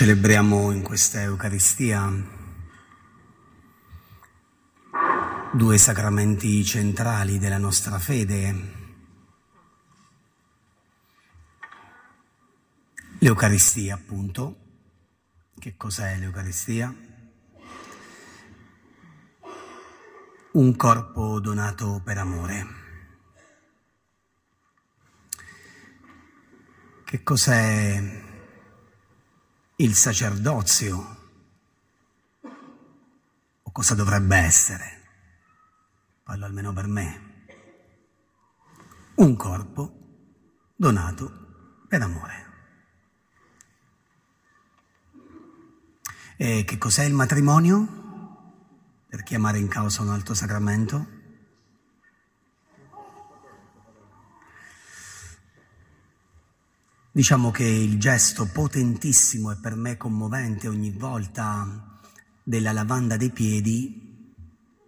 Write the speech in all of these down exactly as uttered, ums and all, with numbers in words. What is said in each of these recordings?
Celebriamo in questa Eucaristia due sacramenti centrali della nostra fede. L'Eucaristia, appunto. Che cos'è l'Eucaristia? Un corpo donato per amore. Che cos'è il sacerdozio? O cosa dovrebbe essere? Parlo almeno per me. Un corpo donato per amore. E che cos'è il matrimonio? Per chiamare in causa un altro sacramento? Diciamo che il gesto potentissimo e per me commovente ogni volta della lavanda dei piedi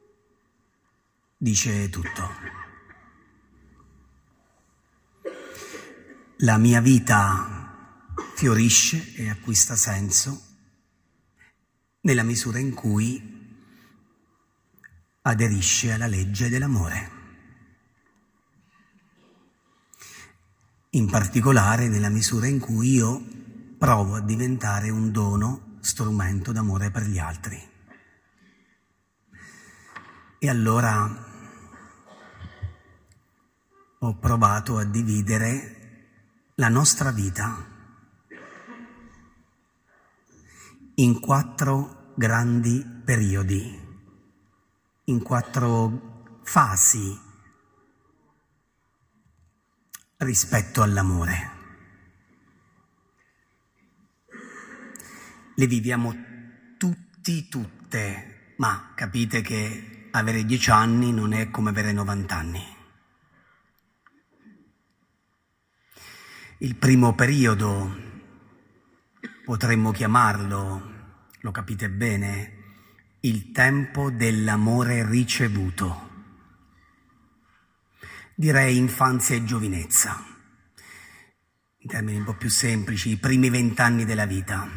dice tutto. La mia vita fiorisce e acquista senso nella misura in cui aderisce alla legge dell'amore. In particolare nella misura in cui io provo a diventare un dono, strumento d'amore per gli altri. E allora ho provato a dividere la nostra vita in quattro grandi periodi, in quattro fasi rispetto all'amore. Le viviamo tutti, tutte, ma capite che avere dieci anni non è come avere novanta anni. Il primo periodo, potremmo chiamarlo, lo capite bene, il tempo dell'amore ricevuto. Direi infanzia e giovinezza, in termini un po' più semplici, i primi vent'anni della vita.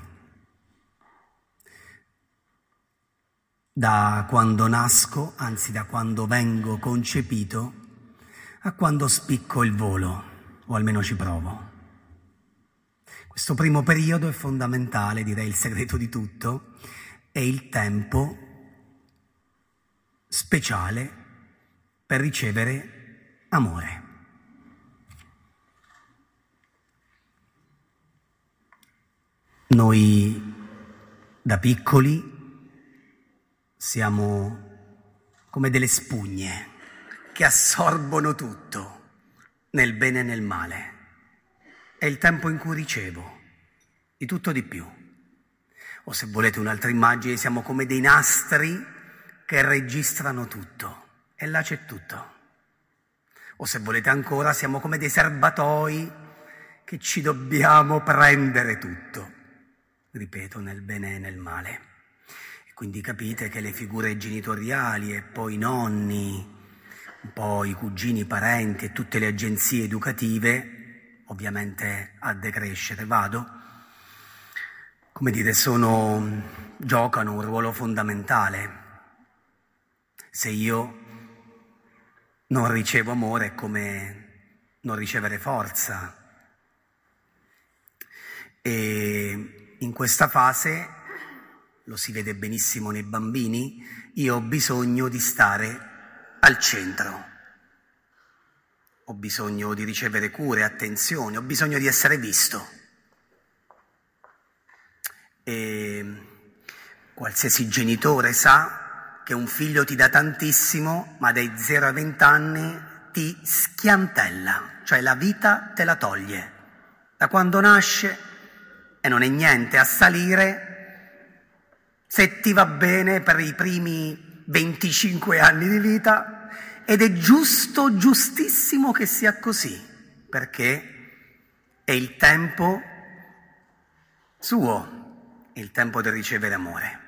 Da quando nasco, anzi da quando vengo concepito, a quando spicco il volo, o almeno ci provo. Questo primo periodo è fondamentale, direi il segreto di tutto, è il tempo speciale per ricevere amore. Noi da piccoli siamo come delle spugne che assorbono tutto, nel bene e nel male. È il tempo in cui ricevo di tutto di più. O se volete un'altra immagine, siamo come dei nastri che registrano tutto e là c'è tutto. O se volete ancora, siamo come dei serbatoi che ci dobbiamo prendere tutto, ripeto, nel bene e nel male. E quindi capite che le figure genitoriali e poi i nonni, un po' i cugini, i parenti e tutte le agenzie educative, ovviamente a decrescere vado, come dire, sono, giocano un ruolo fondamentale. Se io non ricevo amore è come non ricevere forza. E in questa fase, lo si vede benissimo nei bambini, io ho bisogno di stare al centro. Ho bisogno di ricevere cure, attenzione, ho bisogno di essere visto. E qualsiasi genitore sa che un figlio ti dà tantissimo, ma dai zero ai venti anni ti schiantella, cioè la vita te la toglie. Da quando nasce, e non è niente a salire, se ti va bene per i primi venticinque anni di vita, ed è giusto, giustissimo che sia così, perché è il tempo suo, è il tempo di ricevere amore.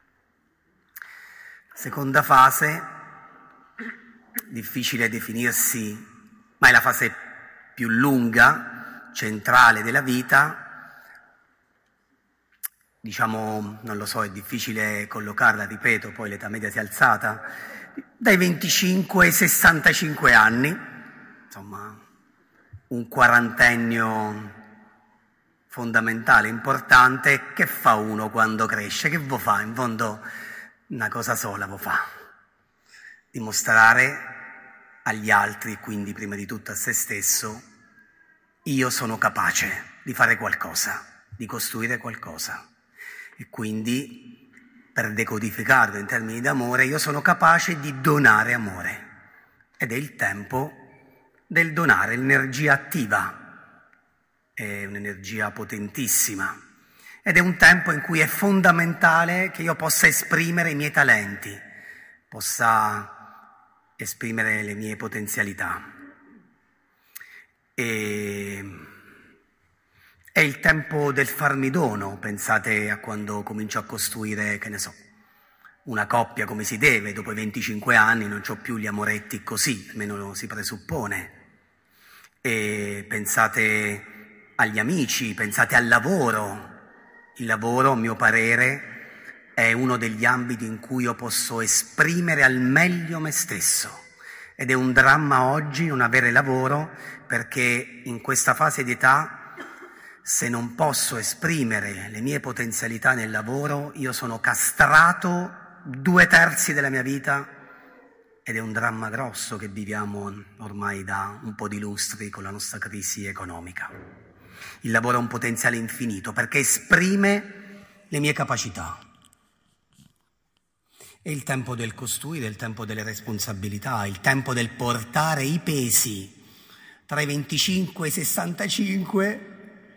Seconda fase, difficile definirsi, ma è la fase più lunga, centrale della vita, diciamo, non lo so, è difficile collocarla, ripeto, poi l'età media si è alzata, dai venticinque ai sessantacinque anni, insomma, un quarantennio fondamentale, importante. Che fa uno quando cresce? Che vuol fa? In fondo una cosa sola vuol fa: dimostrare agli altri, quindi prima di tutto a se stesso, io sono capace di fare qualcosa, di costruire qualcosa. E quindi, per decodificarlo in termini di amore, io sono capace di donare amore. Ed è il tempo del donare, l'energia attiva. È un'energia potentissima. Ed è un tempo in cui è fondamentale che io possa esprimere i miei talenti, possa esprimere le mie potenzialità. E è il tempo del farmi dono. Pensate a quando comincio a costruire, che ne so, una coppia come si deve. Dopo i venticinque anni non c'ho più gli amoretti così, almeno si presuppone. E pensate agli amici, pensate al lavoro. Il lavoro, a mio parere, è uno degli ambiti in cui io posso esprimere al meglio me stesso. Ed è un dramma oggi non avere lavoro, perché in questa fase di età, se non posso esprimere le mie potenzialità nel lavoro, io sono castrato due terzi della mia vita, ed è un dramma grosso che viviamo ormai da un po' di lustri con la nostra crisi economica. Il lavoro ha un potenziale infinito perché esprime le mie capacità. È il tempo del costruire, il tempo delle responsabilità, il tempo del portare i pesi. Tra i venticinque e i sessantacinque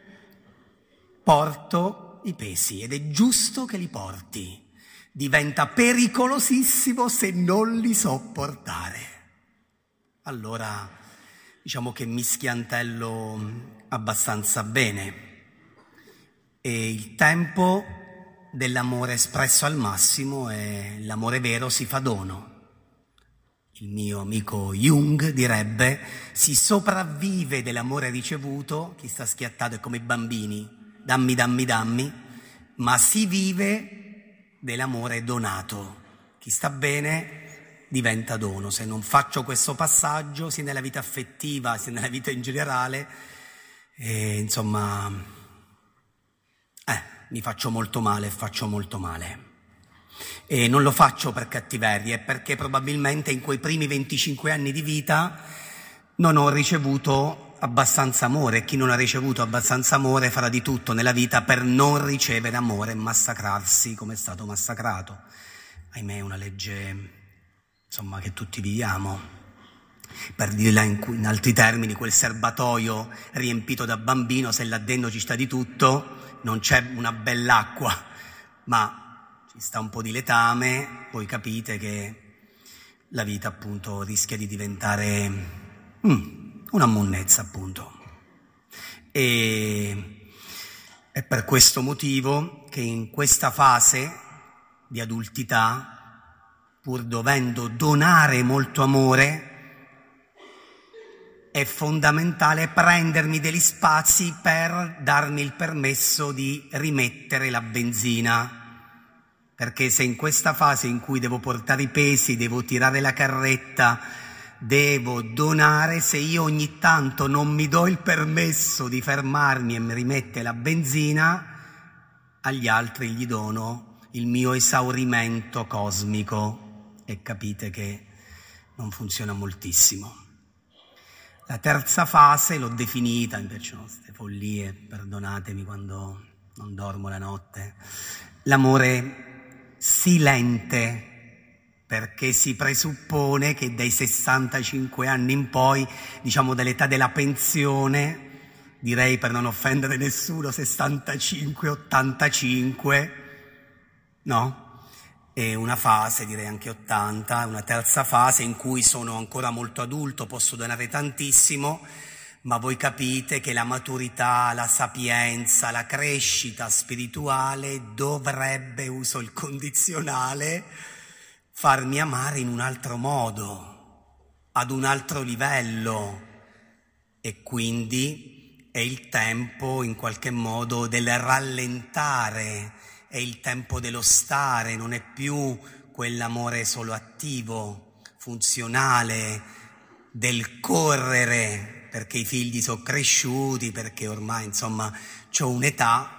porto i pesi ed è giusto che li porti. Diventa pericolosissimo se non li so portare. Allora, diciamo che mi schiantello abbastanza bene. E il tempo dell'amore espresso al massimo è l'amore vero si fa dono. Il mio amico Jung direbbe: si sopravvive dell'amore ricevuto, chi sta schiattato è come i bambini, dammi, dammi, dammi, ma si vive dell'amore donato. Chi sta bene diventa dono. Se non faccio questo passaggio, sia nella vita affettiva, sia nella vita in generale, eh, insomma, eh, mi faccio molto male, faccio molto male. E non lo faccio per cattiveria, è perché probabilmente in quei primi venticinque anni di vita non ho ricevuto abbastanza amore, e chi non ha ricevuto abbastanza amore farà di tutto nella vita per non ricevere amore e massacrarsi come è stato massacrato. Ahimè, è una legge, insomma, che tutti viviamo. Per dirla in, in altri termini, quel serbatoio riempito da bambino, se là dentro ci sta di tutto, non c'è una bell'acqua, ma ci sta un po' di letame, voi capite che la vita appunto rischia di diventare mm, una monnezza appunto. E è per questo motivo che in questa fase di adultità, pur dovendo donare molto amore, è fondamentale prendermi degli spazi per darmi il permesso di rimettere la benzina. Perché se in questa fase in cui devo portare i pesi, devo tirare la carretta, devo donare, se io ogni tanto non mi do il permesso di fermarmi e mi rimette la benzina, agli altri gli dono il mio esaurimento cosmico e capite che non funziona moltissimo. La terza fase l'ho definita, invece no, queste follie, perdonatemi quando non dormo la notte, l'amore silente, perché si presuppone che dai sessantacinque anni in poi, diciamo dall'età della pensione, direi per non offendere nessuno, sessantacinque ottantacinque, no? E una fase, direi anche ottanta, una terza fase in cui sono ancora molto adulto, posso donare tantissimo, ma voi capite che la maturità, la sapienza, la crescita spirituale dovrebbe, uso il condizionale, farmi amare in un altro modo, ad un altro livello, e quindi è il tempo in qualche modo del rallentare è il tempo dello stare, non è più quell'amore solo attivo, funzionale, del correre, perché i figli sono cresciuti, perché ormai insomma c'ho un'età.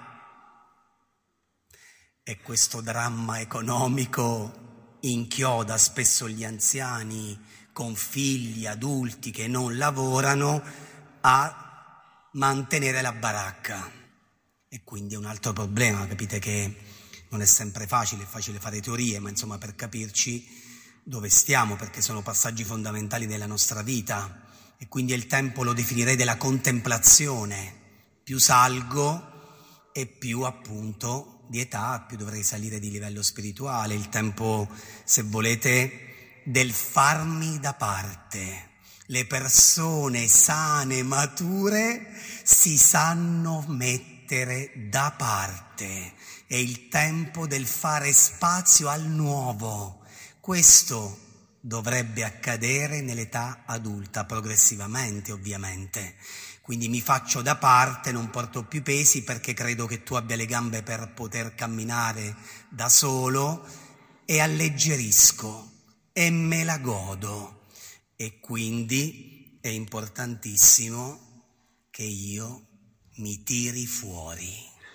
E questo dramma economico inchioda spesso gli anziani con figli adulti che non lavorano a mantenere la baracca. E quindi è un altro problema, capite che non è sempre facile, è facile fare teorie, ma insomma per capirci dove stiamo, perché sono passaggi fondamentali della nostra vita. E quindi è il tempo, lo definirei, della contemplazione. Più salgo e più appunto di età, più dovrei salire di livello spirituale, il tempo, se volete, del farmi da parte. Le persone sane, mature, si sanno mettere da parte. È il tempo del fare spazio al nuovo. Questo dovrebbe accadere nell'età adulta, progressivamente ovviamente. Quindi mi faccio da parte, non porto più pesi perché credo che tu abbia le gambe per poter camminare da solo e alleggerisco e me la godo. E quindi è importantissimo che io mi tiri fuori.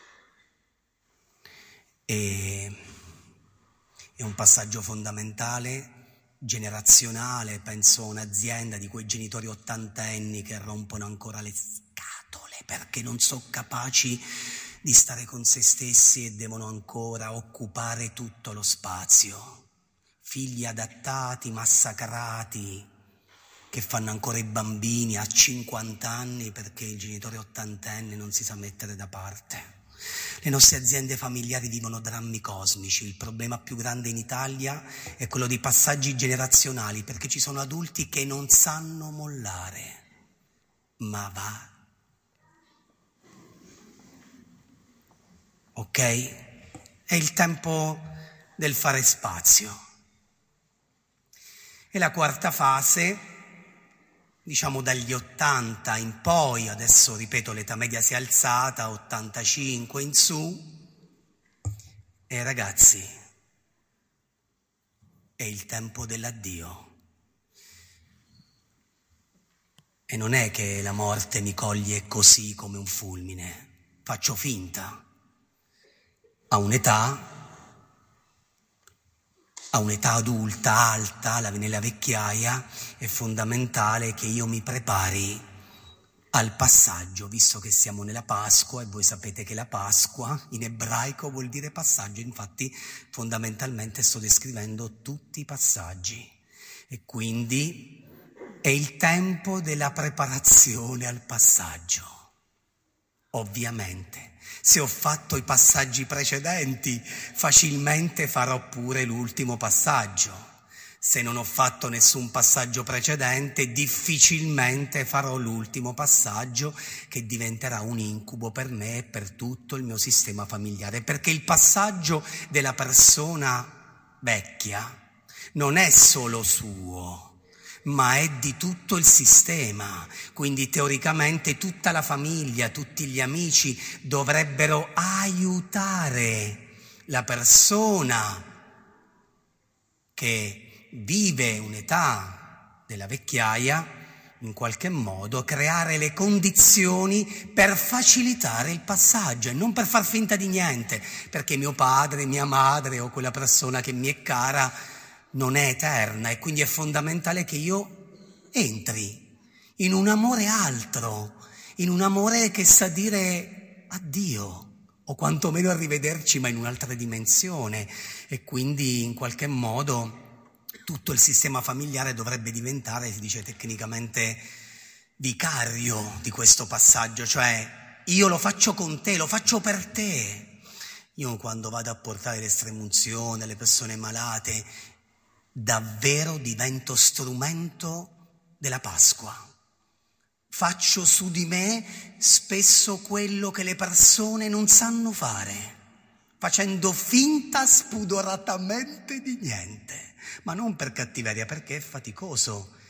E è un passaggio fondamentale, generazionale, penso a un'azienda di quei genitori ottantenni che rompono ancora le scatole perché non sono capaci di stare con se stessi e devono ancora occupare tutto lo spazio. Figli adattati, massacrati, che fanno ancora i bambini a cinquanta anni perché il genitore ottantenne non si sa mettere da parte. Le nostre aziende familiari vivono drammi cosmici. Il problema più grande in Italia è quello dei passaggi generazionali, perché ci sono adulti che non sanno mollare. Ma va. Ok? È il tempo del fare spazio. E la quarta fase, diciamo dagli ottanta in poi, adesso ripeto l'età media si è alzata, ottantacinque in su, e ragazzi, è il tempo dell'addio. E non è che la morte mi coglie così come un fulmine, faccio finta. A un'età, a un'età adulta, alta, nella vecchiaia, è fondamentale che io mi prepari al passaggio, visto che siamo nella Pasqua, e voi sapete che la Pasqua in ebraico vuol dire passaggio, infatti fondamentalmente sto descrivendo tutti i passaggi. E quindi è il tempo della preparazione al passaggio. Ovviamente, se ho fatto i passaggi precedenti, facilmente farò pure l'ultimo passaggio. Se non ho fatto nessun passaggio precedente, difficilmente farò l'ultimo passaggio, che diventerà un incubo per me e per tutto il mio sistema familiare. Perché il passaggio della persona vecchia non è solo suo, ma è di tutto il sistema. Quindi teoricamente tutta la famiglia, tutti gli amici dovrebbero aiutare la persona che vive un'età della vecchiaia, in qualche modo creare le condizioni per facilitare il passaggio e non per far finta di niente, perché mio padre, mia madre o quella persona che mi è cara non è eterna, e quindi è fondamentale che io entri in un amore altro, in un amore che sa dire addio, o quantomeno arrivederci, ma in un'altra dimensione. E quindi in qualche modo tutto il sistema familiare dovrebbe diventare, si dice tecnicamente, vicario di questo passaggio, cioè io lo faccio con te, lo faccio per te. Io quando vado a portare l'estremunzione alle persone malate, davvero divento strumento della Pasqua. Faccio su di me spesso quello che le persone non sanno fare, facendo finta spudoratamente di niente, ma non per cattiveria, perché è faticoso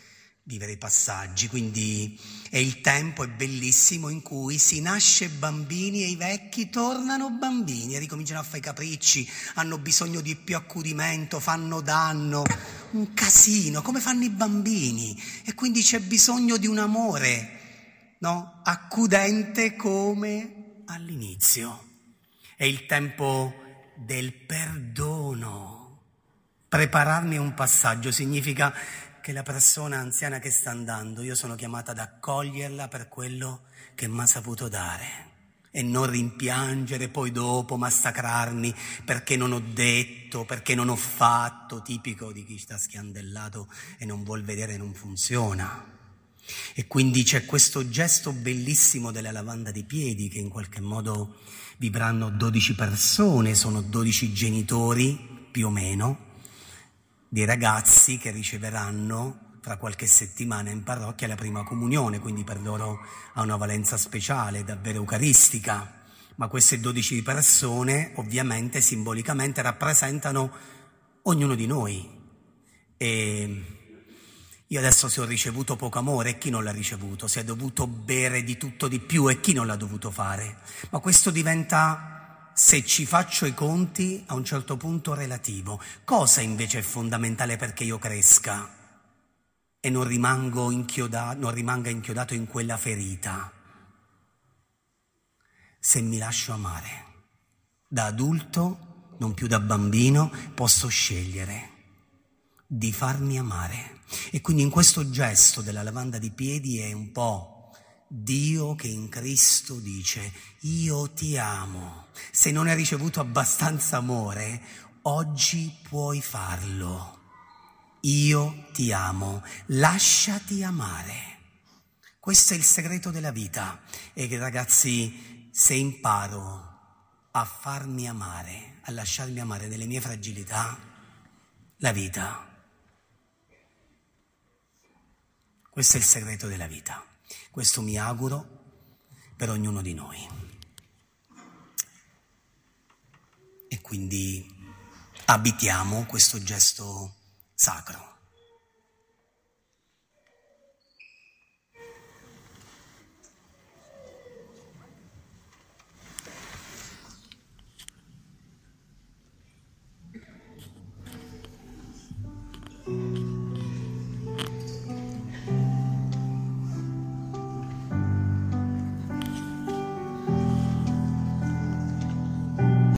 vivere i passaggi, quindi è il tempo, è bellissimo, in cui si nasce bambini e i vecchi tornano bambini e ricominciano a fare i capricci, hanno bisogno di più accudimento, fanno danno, un casino, come fanno i bambini, e quindi c'è bisogno di un amore, no? Accudente come all'inizio. È il tempo del perdono. Prepararmi un passaggio significa che la persona anziana che sta andando, io sono chiamata ad accoglierla per quello che mi ha saputo dare e non rimpiangere poi dopo, massacrarmi perché non ho detto, perché non ho fatto, tipico di chi sta schiandellato e non vuol vedere, non funziona. E quindi c'è questo gesto bellissimo della lavanda dei piedi, che in qualche modo vivranno dodici persone, sono dodici genitori più o meno, dei ragazzi che riceveranno tra qualche settimana in parrocchia la prima comunione, quindi per loro ha una valenza speciale, davvero eucaristica. Ma queste dodici persone ovviamente simbolicamente rappresentano ognuno di noi. E io adesso, se ho ricevuto poco amore, e chi non l'ha ricevuto? Se ha dovuto bere di tutto di più, e chi non l'ha dovuto fare? Ma questo diventa, se ci faccio i conti, a un certo punto relativo. Cosa invece è fondamentale perché io cresca e non rimango inchiodato, non rimanga inchiodato in quella ferita? Se mi lascio amare. Da adulto, non più da bambino, posso scegliere di farmi amare. E quindi in questo gesto della lavanda di piedi è un po' Dio che in Cristo dice: io ti amo. Se non hai ricevuto abbastanza amore, oggi puoi farlo. Io ti amo, lasciati amare. Questo è il segreto della vita. E ragazzi, se imparo a farmi amare, a lasciarmi amare delle mie fragilità, la vita. Questo è il segreto della vita. Questo mi auguro per ognuno di noi. E quindi abitiamo questo gesto sacro.